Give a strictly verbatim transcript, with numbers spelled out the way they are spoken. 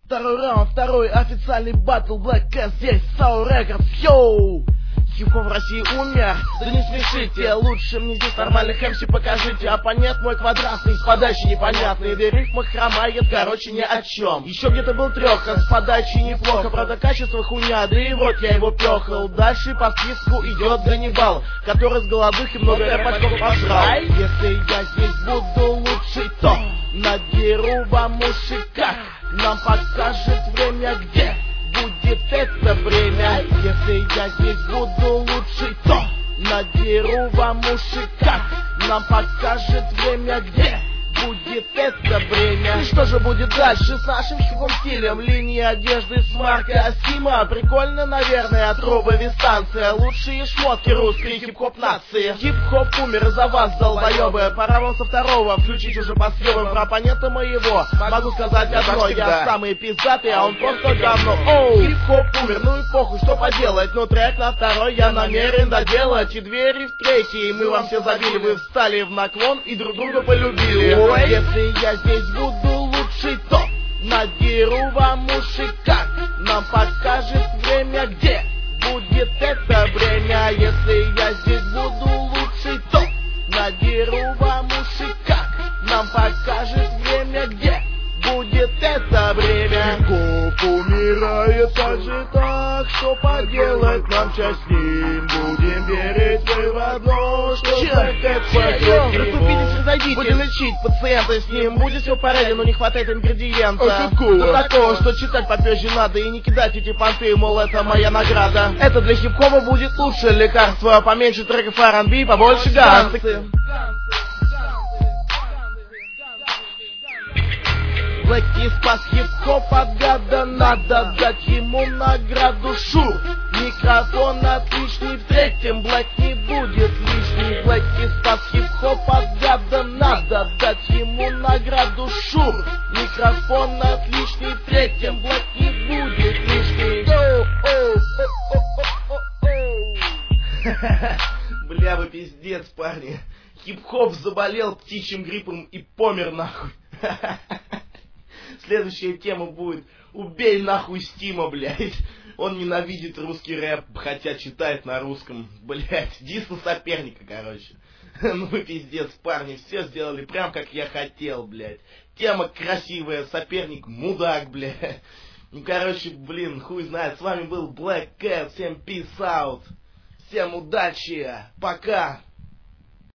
Второй раунд, второй официальный батл, Black Cat, здесь Sour Records, йоу! Хип-хоп в России умер, да не смешите, лучше мне здесь нормальных эм си покажите. Оппонент мой квадратный, с подачи непонятный, да рифма хромает, короче, ни о чем. Еще где-то был трёха, с подачей неплохо, правда качество хуйня, да и вот я его пёхал. Дальше по списку идет Ганнибал, который с голодых и много рэпачков пожрал. Если я здесь буду лучший, то надеру вам уши, как нам покажет время, где будет это время. Если я здесь буду лучший, то надеру вам уши, как нам покажет время, где будет это время. И что же будет дальше с нашим хип-хоп стилем? Линия одежды с маркой Асима. Прикольно, наверное, от Робови станция. Лучшие шмотки русской хип-хоп нации. Хип-хоп умер из-за вас, долбоёбы. Пора вам со второго включить уже по съёбам. Про оппонента моего могу сказать одно: я самый пиздатый, а он просто говно. Оу, хип-хоп умер, ну и похуй, что поделать. Но трек на второй я намерен доделать. И двери в третий мы вам все забили. Вы встали в наклон и друг друга полюбили. Если я здесь буду лучший, то надеру вам уши, как нам покажет время, где будет это время. Если я здесь буду лучший, то надеру вам уши, как нам покажет время, где будет это время. Хип-хоп умирает, как же так, что поделать нам сейчас с ним? Будем верить мы в одно, что так это пойдет. Расступитесь, разойдитесь, будем лечить пациента с ним. Будет все в порядке, но не хватает ингредиента. А какого? Такого, что читать попозже надо и не кидать эти понты, мол, это моя награда. Это для хип-хопа будет лучшее лекарство. Поменьше треков ар энд би, побольше ганцы. Блэки спас хип-хоп от гада, надо дать ему награду. Шур, микрофон отличный, в третьем Блэк не будет лишний. Блэки спас хип-хоп от гада, надо дать ему награду. Шур, микрофон отличный, в третьем Блэк не будет лишний. Бля, вы пиздец, парни. Хип-хоп заболел птичьим гриппом и помер нахуй. Следующая тема будет: убей нахуй Стима, блядь. Он ненавидит русский рэп, хотя читает на русском. Блядь, дис на соперника, короче. Ну пиздец, парни, все сделали прям как я хотел, блядь. Тема красивая, соперник мудак, блядь. Ну короче, блин, хуй знает. С вами был Black Cat, всем peace out. Всем удачи, пока.